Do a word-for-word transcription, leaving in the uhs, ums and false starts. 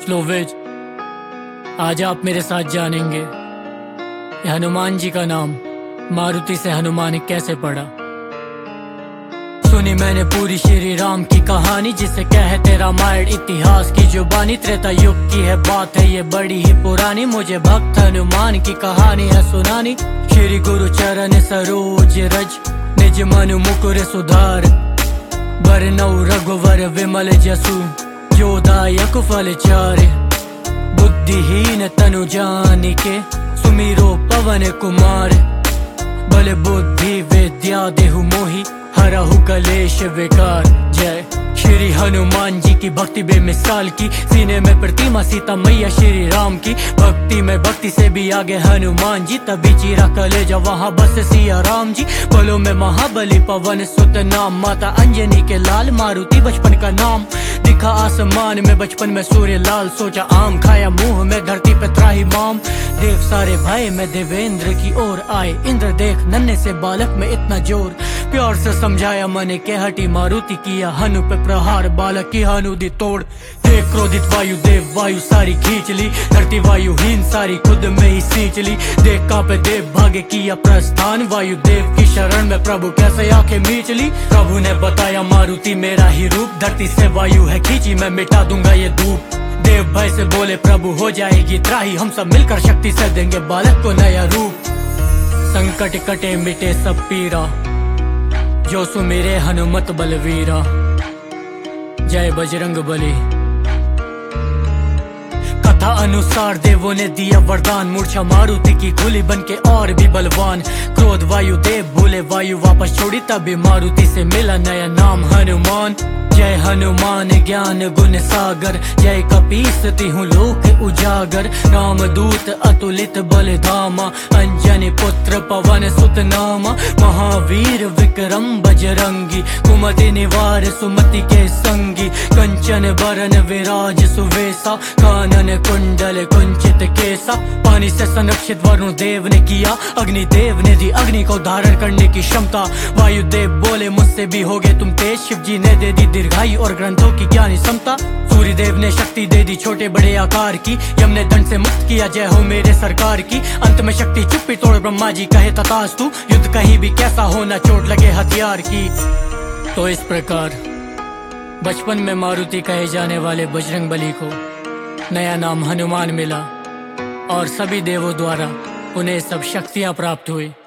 Slow veg. आज आप मेरे साथ जानेंगे ये हनुमान जी का नाम मारुति से हनुमान कैसे पड़ा। सुनी मैंने पूरी श्री राम की कहानी, जिसे कहते रामायण इतिहास की जुबानी। त्रेता युग की है बात है ये बड़ी ही पुरानी, मुझे भक्त हनुमान की कहानी है सुनानी। श्री गुरु चरण सरोज रज, निज मनु मुकुर सुधार। बरनऊ रघुवर विमल जसु, जो दायक फल चारे। बुद्धिहीन तनु जानिके, सुमिरो पवन कुमार। बल बुद्धि विद्या देहु मोहि, हरहु कलेश विकार। जय श्री हनुमान जी की भक्ति बेमिसाल की, सीने में प्रतिमा सीता मैया श्री राम की। भक्ति में भक्ति से भी आगे हनुमान जी, तभी चीरा कलेजा वहाँ बस सिया राम जी। बलों में महाबली पवन सुत नाम, माता अंजनी के लाल मारुति बचपन का नाम। दिखा आसमान में बचपन में सूर्य लाल, सोचा आम खाया मुंह में धरती पे त्राही माम। देव सारे भय में देवेंद्र की ओर आए, इंद्र देख नन्हे से बालक में इतना जोर। प्यार से समझाया मन के हटी मारुति, किया हनु पे प्रहार बालक की हनु दी तोड़। देख क्रोधित वायु देव वायु सारी खींच ली, धरती वायुहीन सारी खुद में ही सींच ली। देख कांपे देव भागे किया प्रस्थान, वायु देव की शरण में प्रभु कैसे आंखें मीच ली। प्रभु ने बताया मारुति मेरा ही रूप, धरती से वायु है खींची मैं मिटा दूंगा ये धूप। देव भय से बोले प्रभु हो जाएगी त्राही, हम सब मिलकर शक्ति से देंगे बालक को नया रूप। संकट कटे मिटे सब पीरा, जो सुमिरे हनुमत बलवीरा। जय बजरंग बली। कथा अनुसार देवों ने दिया वरदान, मूर्छा मारुति की खुली बनके और भी बलवान। क्रोध वायु देव भूले वायु वापस छोड़ी, तभी मारुति से मिला नया नाम हनुमान। जय हनुमान ज्ञान गुण सागर, जय कपीसती हूँ लोक उजागर। राम दूत अतुलित बल धामा, अंजनी पुत्र पवन सुत नामा। महावीर विक्रम बजरंगी, कुमति निवार सुमति के संगी। कंचन बरन विराज सुवेसा, कानन कुंडल कुंचित केसा। पानी से संरक्षित वरुण देव ने किया, अग्नि देव ने दी अग्नि को धारण करने की क्षमता। वायु देव बोले मुझसे भी होगे तुम तेज, शिव जी ने दे दी दीर्घायु और ग्रंथों की ज्ञानी समता। सूर्य देव ने शक्ति दे दी छोटे बड़े आकार की, यम ने दंड से मुक्त किया जय हो मेरे सरकार की। अंत में शक्ति चुप्पी तोड़ ब्रह्मा जी कहे तथास्तु, युद्ध कहीं भी कैसा हो न चोट लगे हथियार की। तो इस प्रकार बचपन में मारुति कहे जाने वाले बजरंग बली को नया नाम हनुमान मिला, और सभी देवों द्वारा उन्हें सब शक्तियां प्राप्त हुई।